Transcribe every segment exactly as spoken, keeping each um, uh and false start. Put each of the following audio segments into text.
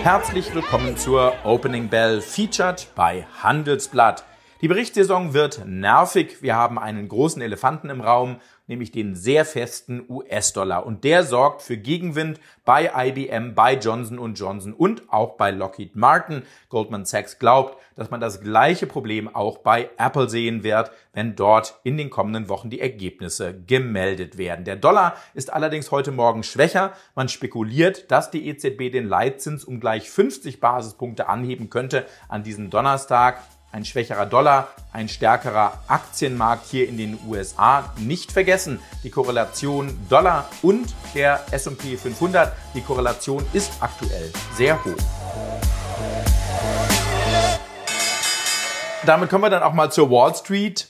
Herzlich willkommen zur Opening Bell Featured bei Handelsblatt. Die Berichtssaison wird nervig. Wir haben einen großen Elefanten im Raum, nämlich den sehr festen U S-Dollar. Und der sorgt für Gegenwind bei I B M, bei Johnson und Johnson und auch bei Lockheed Martin. Goldman Sachs glaubt, dass man das gleiche Problem auch bei Apple sehen wird, wenn dort in den kommenden Wochen die Ergebnisse gemeldet werden. Der Dollar ist allerdings heute Morgen schwächer. Man spekuliert, dass die E Z B den Leitzins um gleich fünfzig Basispunkte anheben könnte an diesem Donnerstag. Ein schwächerer Dollar, ein stärkerer Aktienmarkt hier in den U S A. Nicht vergessen, die Korrelation Dollar und der S und P fünfhundert, die Korrelation ist aktuell sehr hoch. Damit kommen wir dann auch mal zur Wall Street.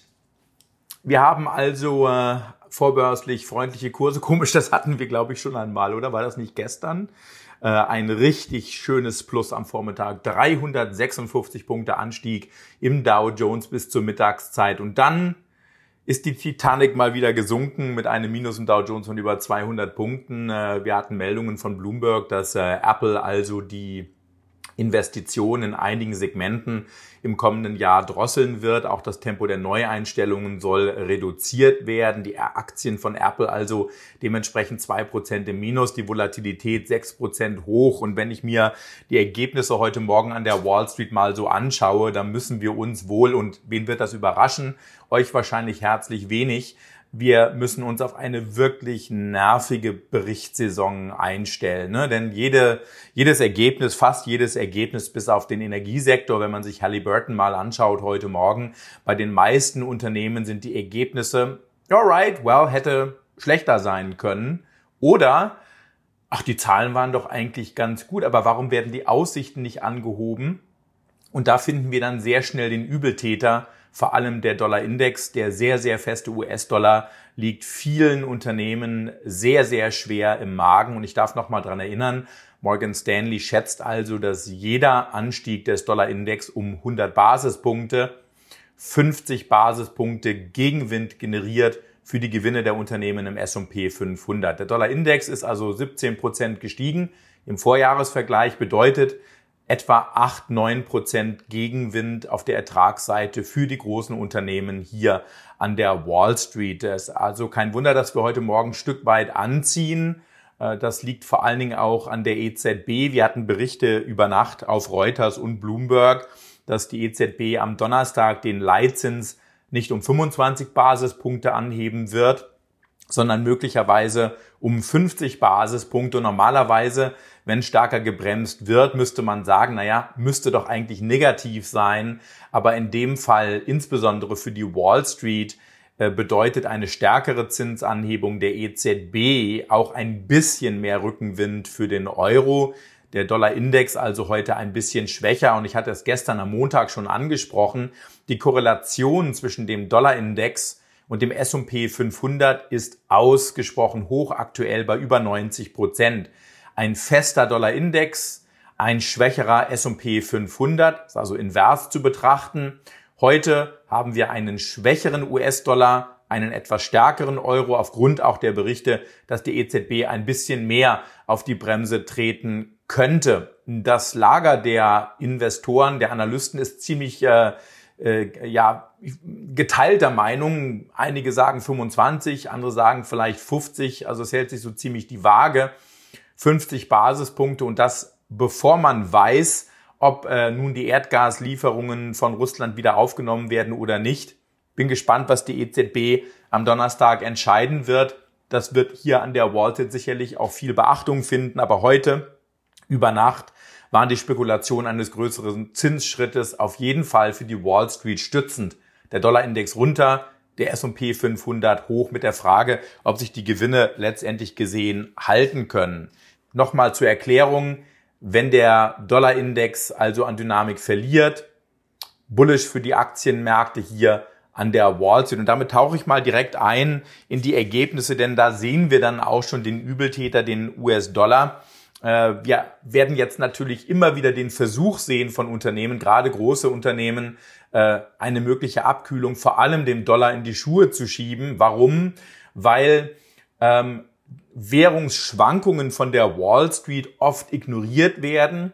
Wir haben also äh, vorbörslich freundliche Kurse. Komisch, das hatten wir, glaube ich, schon einmal, oder? War das nicht gestern? Äh, ein richtig schönes Plus am Vormittag. dreihundertsechsundfünfzig Punkte Anstieg im Dow Jones bis zur Mittagszeit. Und dann ist die Titanic mal wieder gesunken mit einem Minus im Dow Jones von über zweihundert Punkten. Äh, wir hatten Meldungen von Bloomberg, dass äh, Apple also die Investitionen in einigen Segmenten im kommenden Jahr drosseln wird. Auch das Tempo der Neueinstellungen soll reduziert werden. Die Aktien von Apple also dementsprechend zwei Prozent im Minus, die Volatilität sechs Prozent hoch. Und wenn ich mir die Ergebnisse heute Morgen an der Wall Street mal so anschaue, dann müssen wir uns wohl, und wen wird das überraschen? Euch wahrscheinlich herzlich wenig. Wir müssen uns auf eine wirklich nervige Berichtssaison einstellen, ne? Denn jede, jedes Ergebnis, fast jedes Ergebnis bis auf den Energiesektor, wenn man sich Halliburton mal anschaut heute Morgen, bei den meisten Unternehmen sind die Ergebnisse, alright, well, hätte schlechter sein können. Oder, ach, die Zahlen waren doch eigentlich ganz gut, aber warum werden die Aussichten nicht angehoben? Und da finden wir dann sehr schnell den Übeltäter. Vor allem der Dollarindex, der sehr, sehr feste U S-Dollar, liegt vielen Unternehmen sehr, sehr schwer im Magen. Und ich darf noch mal dran erinnern, Morgan Stanley schätzt also, dass jeder Anstieg des Dollarindex um hundert Basispunkte fünfzig Basispunkte Gegenwind generiert für die Gewinne der Unternehmen im S und P fünfhundert. Der Dollarindex ist also siebzehn Prozent gestiegen. Im Vorjahresvergleich bedeutet etwa acht, neun Prozent Gegenwind auf der Ertragsseite für die großen Unternehmen hier an der Wall Street. Es ist also kein Wunder, dass wir heute Morgen ein Stück weit anziehen. Das liegt vor allen Dingen auch an der E Z B. Wir hatten Berichte über Nacht auf Reuters und Bloomberg, dass die E Z B am Donnerstag den Leitzins nicht um fünfundzwanzig Basispunkte anheben wird, sondern möglicherweise um fünfzig Basispunkte. Normalerweise, wenn stärker gebremst wird, müsste man sagen, naja, müsste doch eigentlich negativ sein. Aber in dem Fall, insbesondere für die Wall Street, bedeutet eine stärkere Zinsanhebung der E Z B auch ein bisschen mehr Rückenwind für den Euro. Der Dollarindex also heute ein bisschen schwächer. Und ich hatte es gestern am Montag schon angesprochen. Die Korrelation zwischen dem Dollarindex und dem S und P fünfhundert ist ausgesprochen hoch, aktuell bei über neunzig Prozent. Ein fester Dollarindex, ein schwächerer S und P fünfhundert, ist also invers zu betrachten. Heute haben wir einen schwächeren U S-Dollar, einen etwas stärkeren Euro, aufgrund auch der Berichte, dass die E Z B ein bisschen mehr auf die Bremse treten könnte. Das Lager der Investoren, der Analysten ist ziemlich äh, äh, ja geteilter Meinung. Einige sagen fünfundzwanzig, andere sagen vielleicht fünfzig, also es hält sich so ziemlich die Waage. fünfzig Basispunkte, und das bevor man weiß, ob äh, nun die Erdgaslieferungen von Russland wieder aufgenommen werden oder nicht. Bin gespannt, was die E Z B am Donnerstag entscheiden wird. Das wird hier an der Wall Street sicherlich auch viel Beachtung finden, aber heute über Nacht waren die Spekulationen eines größeren Zinsschrittes auf jeden Fall für die Wall Street stützend. Der Dollarindex runter, der S und P fünfhundert hoch, mit der Frage, ob sich die Gewinne letztendlich gesehen halten können. Nochmal zur Erklärung, wenn der Dollarindex also an Dynamik verliert, bullish für die Aktienmärkte hier an der Wall Street. Und damit tauche ich mal direkt ein in die Ergebnisse, denn da sehen wir dann auch schon den Übeltäter, den U S-Dollar. Wir werden jetzt natürlich immer wieder den Versuch sehen von Unternehmen, gerade große Unternehmen, eine mögliche Abkühlung vor allem dem Dollar in die Schuhe zu schieben. Warum? Weil ähm, Währungsschwankungen von der Wall Street oft ignoriert werden.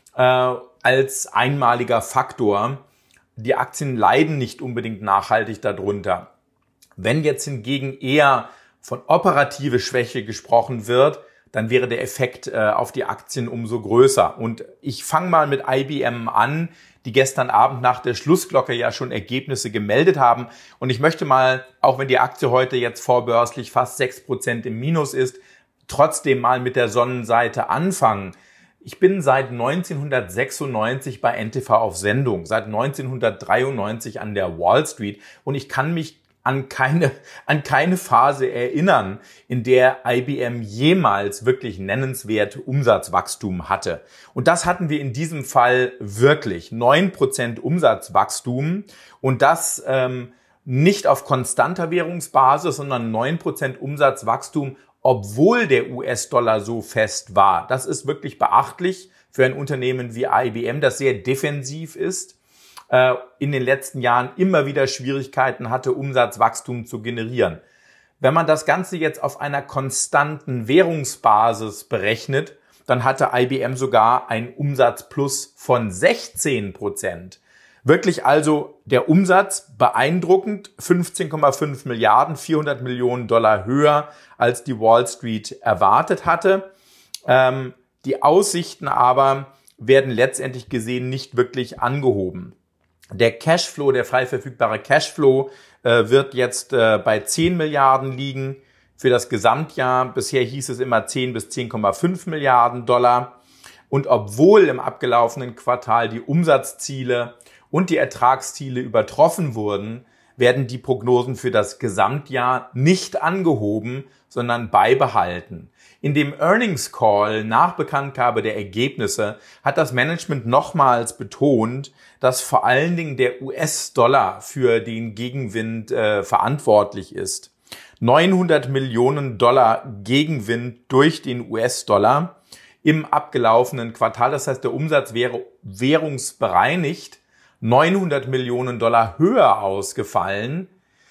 äh, als einmaliger Faktor. Die Aktien leiden nicht unbedingt nachhaltig darunter. Wenn jetzt hingegen eher von operative Schwäche gesprochen wird, dann wäre der Effekt äh, auf die Aktien umso größer. Und ich fange mal mit I B M an, die gestern Abend nach der Schlussglocke ja schon Ergebnisse gemeldet haben. Und ich möchte mal, auch wenn die Aktie heute jetzt vorbörslich fast sechs Prozent im Minus ist, trotzdem mal mit der Sonnenseite anfangen. Ich bin seit neunzehnhundertsechsundneunzig bei N T V auf Sendung, seit neunzehnhundertdreiundneunzig an der Wall Street und ich kann mich an keine, an keine Phase erinnern, in der I B M jemals wirklich nennenswert Umsatzwachstum hatte. Und das hatten wir in diesem Fall wirklich. neun Prozent Umsatzwachstum und das ähm, nicht auf konstanter Währungsbasis, sondern neun Prozent Umsatzwachstum, obwohl der U S-Dollar so fest war. Das ist wirklich beachtlich für ein Unternehmen wie I B M, das sehr defensiv ist, in den letzten Jahren immer wieder Schwierigkeiten hatte, Umsatzwachstum zu generieren. Wenn man das Ganze jetzt auf einer konstanten Währungsbasis berechnet, dann hatte I B M sogar einen Umsatzplus von sechzehn Prozent. Wirklich also der Umsatz beeindruckend, fünfzehn Komma fünf Milliarden, vierhundert Millionen Dollar höher, als die Wall Street erwartet hatte. Ähm, die Aussichten aber werden letztendlich gesehen nicht wirklich angehoben. Der Cashflow, der frei verfügbare Cashflow, äh, wird jetzt äh, bei zehn Milliarden liegen für das Gesamtjahr. Bisher hieß es immer zehn bis zehn Komma fünf Milliarden Dollar. Und obwohl im abgelaufenen Quartal die Umsatzziele und die Ertragsziele übertroffen wurden, werden die Prognosen für das Gesamtjahr nicht angehoben, sondern beibehalten. In dem Earnings Call nach Bekanntgabe der Ergebnisse hat das Management nochmals betont, dass vor allen Dingen der U S-Dollar für den Gegenwind äh, verantwortlich ist. neunhundert Millionen Dollar Gegenwind durch den U S-Dollar im abgelaufenen Quartal. Das heißt, der Umsatz wäre währungsbereinigt neunhundert Millionen Dollar höher ausgefallen.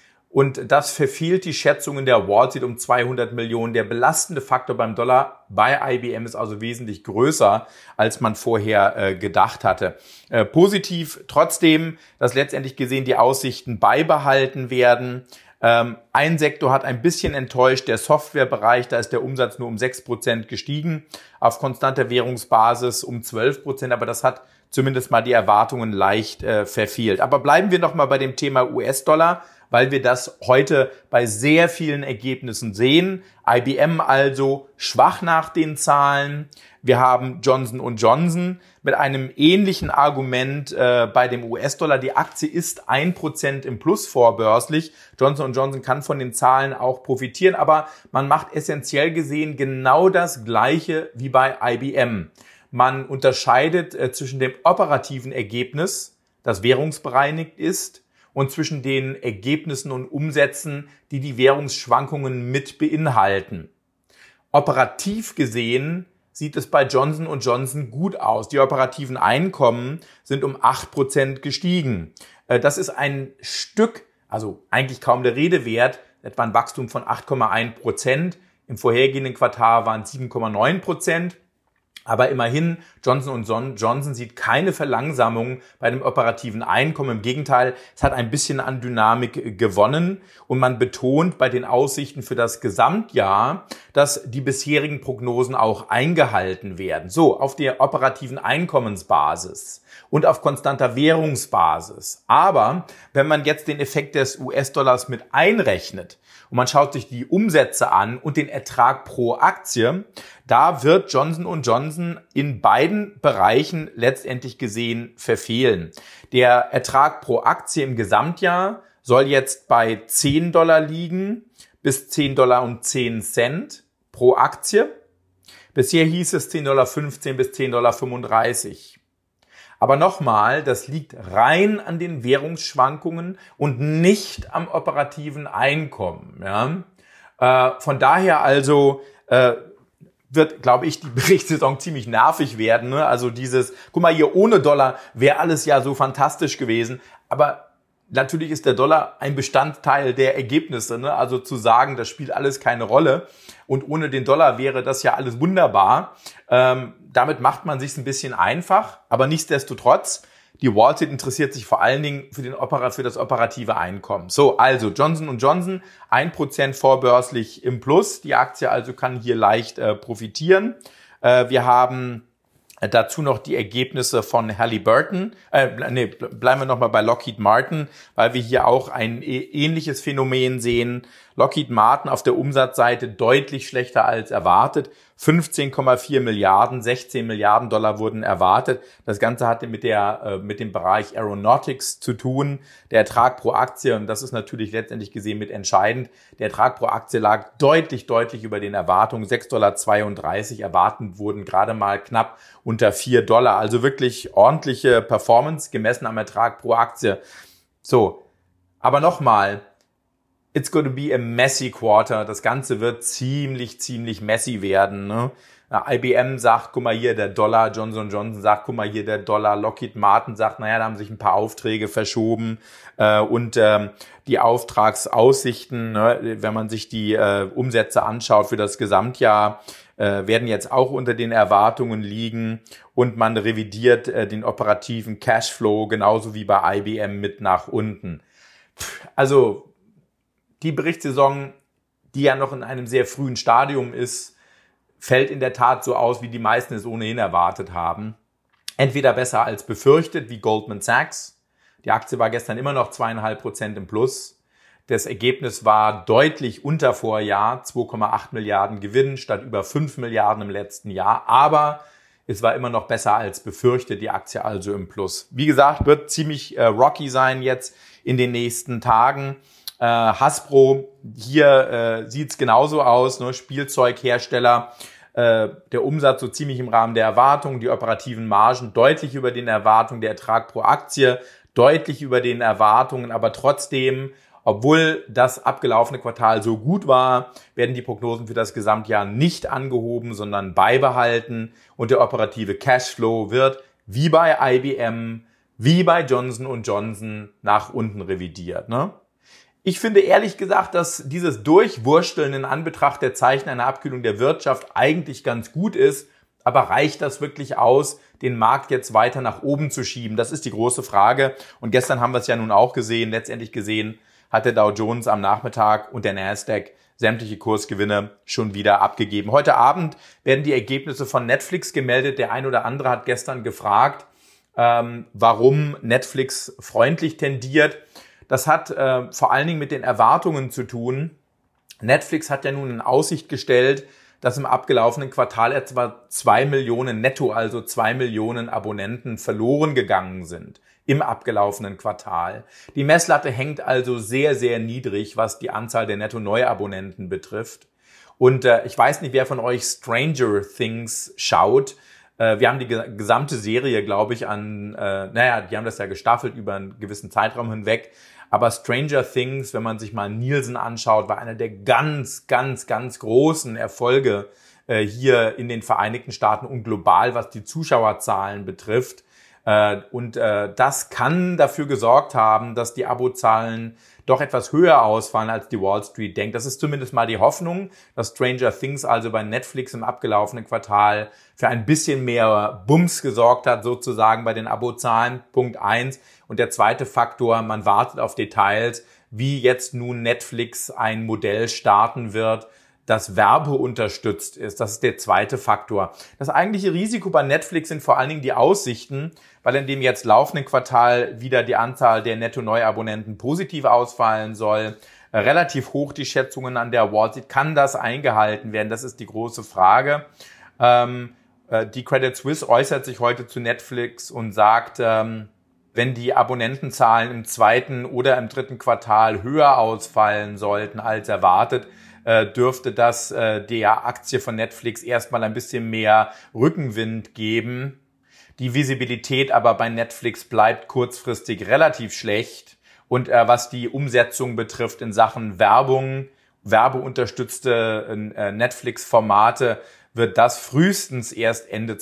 Und das verfehlt die Schätzungen der Wall Street um zweihundert Millionen. Der belastende Faktor beim Dollar bei I B M ist also wesentlich größer, als man vorher äh, gedacht hatte. Äh, positiv trotzdem, dass letztendlich gesehen die Aussichten beibehalten werden. Ähm, ein Sektor hat ein bisschen enttäuscht, der Softwarebereich, da ist der Umsatz nur um sechs Prozent gestiegen, auf konstanter Währungsbasis um zwölf Prozent, aber das hat zumindest mal die Erwartungen leicht äh, verfehlt. Aber bleiben wir noch mal bei dem Thema U S-Dollar, weil wir das heute bei sehr vielen Ergebnissen sehen. I B M also schwach nach den Zahlen. Wir haben Johnson und Johnson mit einem ähnlichen Argument äh, bei dem U S-Dollar. Die Aktie ist ein Prozent im Plus vorbörslich. Johnson und Johnson kann von den Zahlen auch profitieren, aber man macht essentiell gesehen genau das Gleiche wie bei I B M. Man unterscheidet äh, zwischen dem operativen Ergebnis, das währungsbereinigt ist, und zwischen den Ergebnissen und Umsätzen, die die Währungsschwankungen mit beinhalten. Operativ gesehen sieht es bei Johnson und Johnson gut aus. Die operativen Einkommen sind um acht Prozent gestiegen. Das ist ein Stück, also eigentlich kaum der Rede wert, etwa ein Wachstum von acht Komma eins Prozent. Im vorhergehenden Quartal waren es sieben Komma neun Prozent. Aber immerhin, Johnson und Johnson sieht keine Verlangsamung bei dem operativen Einkommen. Im Gegenteil, es hat ein bisschen an Dynamik gewonnen. Und man betont bei den Aussichten für das Gesamtjahr, dass die bisherigen Prognosen auch eingehalten werden. So, auf der operativen Einkommensbasis und auf konstanter Währungsbasis. Aber wenn man jetzt den Effekt des U S-Dollars mit einrechnet und man schaut sich die Umsätze an und den Ertrag pro Aktie, da wird Johnson und Johnson in beiden Bereichen letztendlich gesehen verfehlen. Der Ertrag pro Aktie im Gesamtjahr soll jetzt bei zehn Dollar liegen, bis zehn Dollar und zehn Cent pro Aktie. Bisher hieß es zehn Komma fünfzehn bis zehn Komma fünfunddreißig. Aber nochmal, das liegt rein an den Währungsschwankungen und nicht am operativen Einkommen. Ja? Äh, von daher also äh, wird, glaube ich, die Berichtssaison ziemlich nervig werden. Ne? Also dieses, guck mal hier, ohne Dollar wäre alles ja so fantastisch gewesen. Aber natürlich ist der Dollar ein Bestandteil der Ergebnisse, ne? Also zu sagen, das spielt alles keine Rolle und ohne den Dollar wäre das ja alles wunderbar. Ähm, damit macht man sich ein bisschen einfach, aber nichtsdestotrotz, die Wall Street interessiert sich vor allen Dingen für, den Opera, für das operative Einkommen. So, also Johnson und Johnson, ein Prozent vorbörslich im Plus. Die Aktie also kann hier leicht äh, profitieren. Äh, wir haben dazu noch die Ergebnisse von Halliburton. Äh, nee, bleiben wir nochmal bei Lockheed Martin, weil wir hier auch ein ähnliches Phänomen sehen. Lockheed Martin auf der Umsatzseite deutlich schlechter als erwartet. fünfzehn Komma vier Milliarden, sechzehn Milliarden Dollar wurden erwartet. Das Ganze hatte mit der äh, mit dem Bereich Aeronautics zu tun. Der Ertrag pro Aktie, und das ist natürlich letztendlich gesehen mit entscheidend, der Ertrag pro Aktie lag deutlich, deutlich über den Erwartungen. sechs Komma zweiunddreißig Dollar erwartet wurden gerade mal knapp unter vier Dollar. Also wirklich ordentliche Performance gemessen am Ertrag pro Aktie. So, aber nochmal, it's going to be a messy quarter. Das Ganze wird ziemlich, ziemlich messy werden. Ne? I B M sagt, guck mal hier, der Dollar. Johnson und Johnson sagt, guck mal hier, der Dollar. Lockheed Martin sagt, naja, da haben sich ein paar Aufträge verschoben. Äh, und ähm, die Auftragsaussichten, ne, wenn man sich die äh, Umsätze anschaut für das Gesamtjahr, äh, werden jetzt auch unter den Erwartungen liegen. Und man revidiert äh, den operativen Cashflow genauso wie bei I B M mit nach unten. Also die Berichtssaison, die ja noch in einem sehr frühen Stadium ist, fällt in der Tat so aus, wie die meisten es ohnehin erwartet haben. Entweder besser als befürchtet, wie Goldman Sachs. Die Aktie war gestern immer noch zweieinhalb Prozent im Plus. Das Ergebnis war deutlich unter Vorjahr, zwei Komma acht Milliarden Gewinn statt über fünf Milliarden im letzten Jahr. Aber es war immer noch besser als befürchtet, die Aktie also im Plus. Wie gesagt, wird ziemlich äh, rocky sein jetzt in den nächsten Tagen. Äh, Hasbro, hier äh, sieht's genauso aus, ne? Spielzeughersteller, äh, der Umsatz so ziemlich im Rahmen der Erwartungen, die operativen Margen deutlich über den Erwartungen, der Ertrag pro Aktie deutlich über den Erwartungen, aber trotzdem, obwohl das abgelaufene Quartal so gut war, werden die Prognosen für das Gesamtjahr nicht angehoben, sondern beibehalten und der operative Cashflow wird wie bei I B M, wie bei Johnson und Johnson nach unten revidiert, ne? Ich finde ehrlich gesagt, dass dieses Durchwursteln in Anbetracht der Zeichen einer Abkühlung der Wirtschaft eigentlich ganz gut ist. Aber reicht das wirklich aus, den Markt jetzt weiter nach oben zu schieben? Das ist die große Frage. Und gestern haben wir es ja nun auch gesehen. Letztendlich gesehen hat der Dow Jones am Nachmittag und der Nasdaq sämtliche Kursgewinne schon wieder abgegeben. Heute Abend werden die Ergebnisse von Netflix gemeldet. Der ein oder andere hat gestern gefragt, ähm, warum Netflix freundlich tendiert. Das hat äh, vor allen Dingen mit den Erwartungen zu tun. Netflix hat ja nun in Aussicht gestellt, dass im abgelaufenen Quartal etwa zwei Millionen netto, also zwei Millionen Abonnenten verloren gegangen sind im abgelaufenen Quartal. Die Messlatte hängt also sehr, sehr niedrig, was die Anzahl der Netto-Neuabonnenten betrifft. Und äh, ich weiß nicht, wer von euch Stranger Things schaut. Äh, wir haben die gesamte Serie, glaube ich, an, äh, naja, die haben das ja gestaffelt über einen gewissen Zeitraum hinweg. Aber Stranger Things, wenn man sich mal Nielsen anschaut, war einer der ganz, ganz, ganz großen Erfolge äh, hier in den Vereinigten Staaten und global, was die Zuschauerzahlen betrifft. Äh, und äh, das kann dafür gesorgt haben, dass die Abozahlen doch etwas höher ausfallen, als die Wall Street denkt. Das ist zumindest mal die Hoffnung, dass Stranger Things also bei Netflix im abgelaufenen Quartal für ein bisschen mehr Bums gesorgt hat, sozusagen bei den Abozahlen. Punkt eins. Und der zweite Faktor, man wartet auf Details, wie jetzt nun Netflix ein Modell starten wird, das werbeunterstützt ist. Das ist der zweite Faktor. Das eigentliche Risiko bei Netflix sind vor allen Dingen die Aussichten, weil in dem jetzt laufenden Quartal wieder die Anzahl der Netto-Neuabonnenten positiv ausfallen soll. Äh, relativ hoch die Schätzungen an der Wall Street. Kann das eingehalten werden? Das ist die große Frage. Ähm, äh, die Credit Suisse äußert sich heute zu Netflix und sagt, ähm, wenn die Abonnentenzahlen im zweiten oder im dritten Quartal höher ausfallen sollten als erwartet, äh, dürfte das äh, der Aktie von Netflix erstmal ein bisschen mehr Rückenwind geben. Die Visibilität aber bei Netflix bleibt kurzfristig relativ schlecht. Und äh, was die Umsetzung betrifft in Sachen Werbung, werbeunterstützte äh, Netflix-Formate, wird das frühestens erst Ende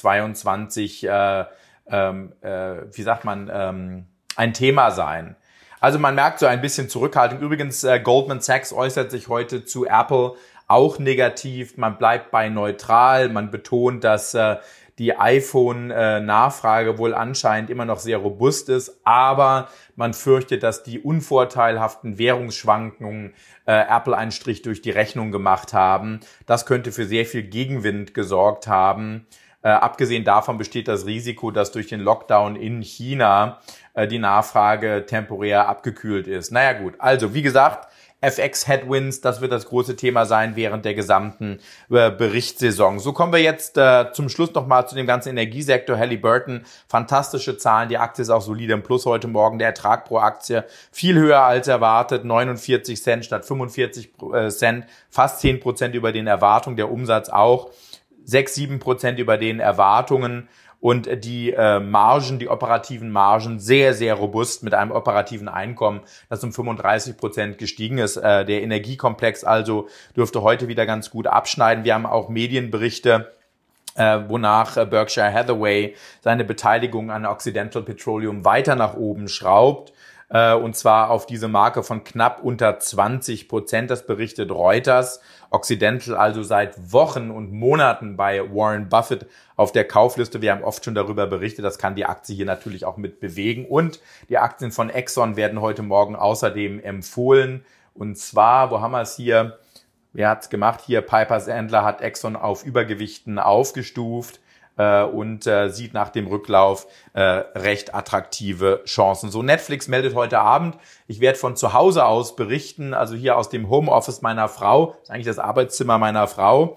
zweitausendzweiundzwanzig äh, Ähm, äh, wie sagt man, ähm, ein Thema sein. Also man merkt so ein bisschen Zurückhaltung. Übrigens, äh, Goldman Sachs äußert sich heute zu Apple auch negativ. Man bleibt bei neutral. Man betont, dass äh, die iPhone-Nachfrage wohl anscheinend immer noch sehr robust ist, aber man fürchtet, dass die unvorteilhaften Währungsschwankungen äh, Apple einen Strich durch die Rechnung gemacht haben. Das könnte für sehr viel Gegenwind gesorgt haben. Äh, abgesehen davon besteht das Risiko, dass durch den Lockdown in China äh, die Nachfrage temporär abgekühlt ist. Naja gut, also wie gesagt, F X-Headwinds, das wird das große Thema sein während der gesamten äh, Berichtssaison. So kommen wir jetzt äh, zum Schluss nochmal zu dem ganzen Energiesektor. Halliburton, fantastische Zahlen, die Aktie ist auch solide im Plus heute Morgen. Der Ertrag pro Aktie viel höher als erwartet, neunundvierzig Cent statt fünfundvierzig Cent, fast zehn Prozent über den Erwartungen, der Umsatz auch sechs, sieben Prozent über den Erwartungen. Und die äh, Margen, die operativen Margen, sehr, sehr robust mit einem operativen Einkommen, das um fünfunddreißig Prozent gestiegen ist. Äh, der Energiekomplex also dürfte heute wieder ganz gut abschneiden. Wir haben auch Medienberichte, äh, wonach äh, Berkshire Hathaway seine Beteiligung an Occidental Petroleum weiter nach oben schraubt. Äh, und zwar auf diese Marke von knapp unter zwanzig Prozent. Das berichtet Reuters. Occidental also seit Wochen und Monaten bei Warren Buffett auf der Kaufliste. Wir haben oft schon darüber berichtet, das kann die Aktie hier natürlich auch mit bewegen. Und die Aktien von Exxon werden heute Morgen außerdem empfohlen. Und zwar, wo haben wir es hier? Wer hat's gemacht? Hier, Piper Sandler hat Exxon auf Übergewichten aufgestuft äh, und äh, sieht nach dem Rücklauf äh, recht attraktive Chancen. So, Netflix meldet heute Abend, ich werde von zu Hause aus berichten, also hier aus dem Homeoffice meiner Frau, das ist eigentlich das Arbeitszimmer meiner Frau.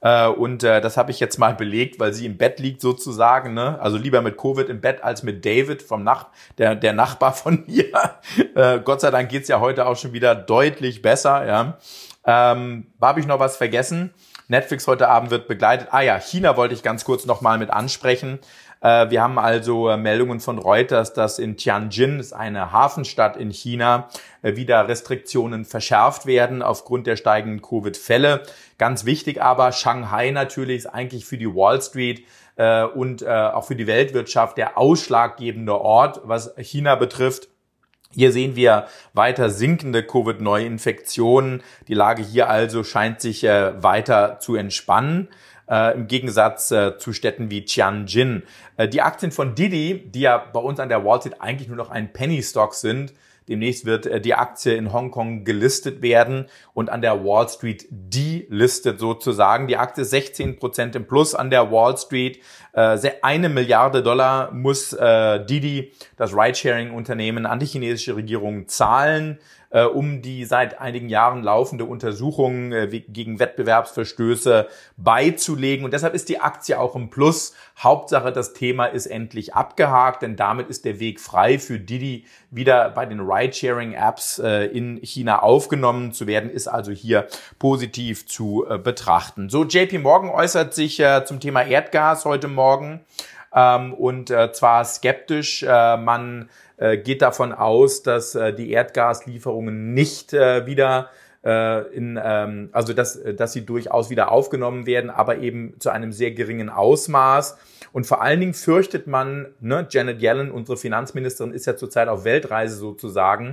Und äh, das habe ich jetzt mal belegt, weil sie im Bett liegt sozusagen, ne? Also lieber mit Covid im Bett als mit David vom Nach der der Nachbar von mir. Äh, Gott sei Dank geht's ja heute auch schon wieder deutlich besser. Ja, ähm, habe ich noch was vergessen? Netflix heute Abend wird begleitet. Ah ja, China wollte ich ganz kurz noch mal mit ansprechen. Äh, wir haben also äh, Meldungen von Reuters, dass in Tianjin, das ist eine Hafenstadt in China, äh, wieder Restriktionen verschärft werden aufgrund der steigenden Covid-Fälle. Ganz wichtig aber, Shanghai natürlich ist eigentlich für die Wall Street äh, und äh, auch für die Weltwirtschaft der ausschlaggebende Ort, was China betrifft. Hier sehen wir weiter sinkende Covid-Neuinfektionen. Die Lage hier also scheint sich äh, weiter zu entspannen. Äh, im Gegensatz äh, zu Städten wie Tianjin. Äh, die Aktien von Didi, die ja bei uns an der Wall Street eigentlich nur noch ein Penny-Stock sind, demnächst wird äh, die Aktie in Hongkong gelistet werden und an der Wall Street delistet sozusagen. Die Aktie ist sechzehn Prozent im Plus an der Wall Street. Äh, eine Milliarde Dollar muss äh, Didi, das Ridesharing-Unternehmen, an die chinesische Regierung zahlen, äh, um die seit einigen Jahren laufende Untersuchung äh, gegen Wettbewerbsverstöße beizulegen. Und deshalb ist die Aktie auch im Plus. Hauptsache, das Thema ist endlich abgehakt, denn damit ist der Weg frei für Didi, wieder bei den Ridesharing-Apps äh, in China aufgenommen zu werden, ist also hier positiv zu äh, betrachten. So, J P Morgan äußert sich äh, zum Thema Erdgas heute Morgen ähm, und äh, zwar skeptisch. Äh, man äh, geht davon aus, dass äh, die Erdgaslieferungen nicht äh, wieder äh, in, ähm, also dass, dass sie durchaus wieder aufgenommen werden, aber eben zu einem sehr geringen Ausmaß. Und vor allen Dingen fürchtet man, ne, Janet Yellen, unsere Finanzministerin, ist ja zurzeit auf Weltreise sozusagen,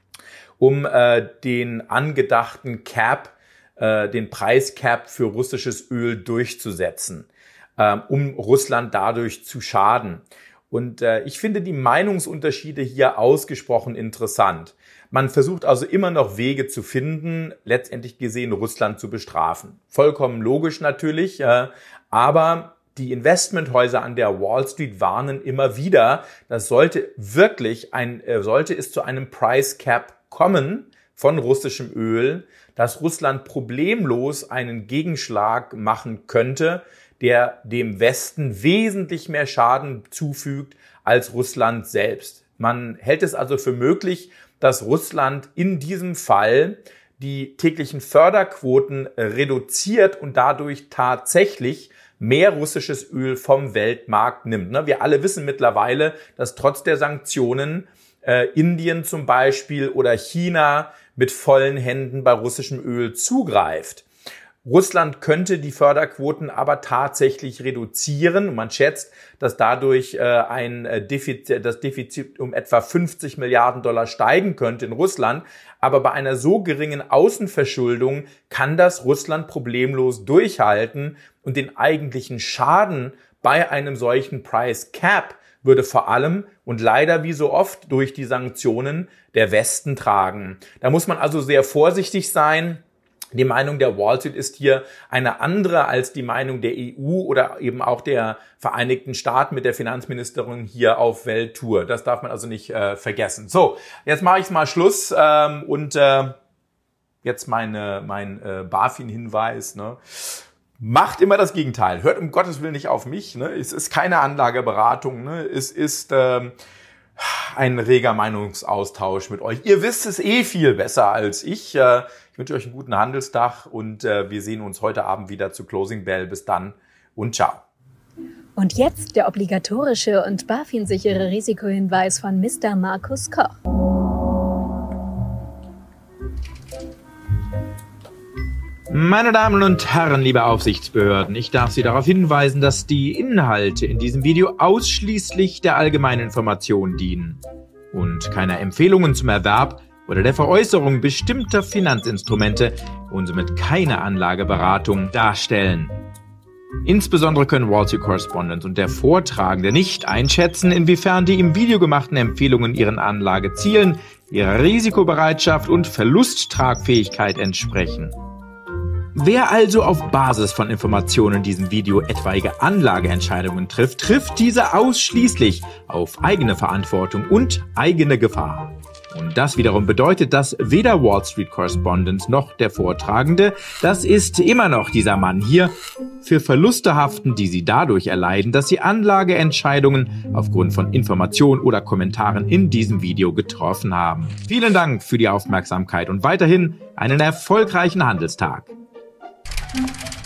um äh, den angedachten Cap, äh, den Preiscap für russisches Öl durchzusetzen, äh, um Russland dadurch zu schaden. Und äh, ich finde die Meinungsunterschiede hier ausgesprochen interessant. Man versucht also immer noch Wege zu finden, letztendlich gesehen Russland zu bestrafen. Vollkommen logisch natürlich, äh, aber die Investmenthäuser an der Wall Street warnen immer wieder, das sollte wirklich ein, äh, sollte es zu einem Price Cap kommen von russischem Öl, dass Russland problemlos einen Gegenschlag machen könnte, der dem Westen wesentlich mehr Schaden zufügt als Russland selbst. Man hält es also für möglich, dass Russland in diesem Fall die täglichen Förderquoten reduziert und dadurch tatsächlich mehr russisches Öl vom Weltmarkt nimmt. Wir alle wissen mittlerweile, dass trotz der Sanktionen äh, Indien zum Beispiel oder China mit vollen Händen bei russischem Öl zugreift. Russland könnte die Förderquoten aber tatsächlich reduzieren. Und man schätzt, dass dadurch äh, ein Defizit, das Defizit um etwa fünfzig Milliarden Dollar steigen könnte in Russland. Aber bei einer so geringen Außenverschuldung kann das Russland problemlos durchhalten. Und den eigentlichen Schaden bei einem solchen Price Cap würde vor allem und leider wie so oft durch die Sanktionen der Westen tragen. Da muss man also sehr vorsichtig sein. Die Meinung der Wall Street ist hier eine andere als die Meinung der E U oder eben auch der Vereinigten Staaten mit der Finanzministerin hier auf Welttour. Das darf man also nicht äh, vergessen. So, jetzt mache ich mal Schluss ähm, und äh, jetzt meine, mein äh, BaFin-Hinweis. Ne? Macht immer das Gegenteil. Hört um Gottes Willen nicht auf mich. Ne? Es ist keine Anlageberatung. Ne? Es ist ähm, ein reger Meinungsaustausch mit euch. Ihr wisst es eh viel besser als ich. Äh, Ich wünsche euch einen guten Handelstag und äh, wir sehen uns heute Abend wieder zu Closing Bell. Bis dann und ciao. Und jetzt der obligatorische und BaFin-sichere Risikohinweis von Mister Markus Koch. Meine Damen und Herren, liebe Aufsichtsbehörden, ich darf Sie darauf hinweisen, dass die Inhalte in diesem Video ausschließlich der allgemeinen Information dienen und keine Empfehlungen zum Erwerb oder der Veräußerung bestimmter Finanzinstrumente und somit keine Anlageberatung darstellen. Insbesondere können Wall Street Correspondent und der Vortragende nicht einschätzen, inwiefern die im Video gemachten Empfehlungen ihren Anlagezielen, ihrer Risikobereitschaft und Verlusttragfähigkeit entsprechen. Wer also auf Basis von Informationen in diesem Video etwaige Anlageentscheidungen trifft, trifft diese ausschließlich auf eigene Verantwortung und eigene Gefahr. Und das wiederum bedeutet, dass weder Wall Street Correspondent noch der Vortragende, das ist immer noch dieser Mann hier, für Verluste haften, die sie dadurch erleiden, dass sie Anlageentscheidungen aufgrund von Informationen oder Kommentaren in diesem Video getroffen haben. Vielen Dank für die Aufmerksamkeit und weiterhin einen erfolgreichen Handelstag.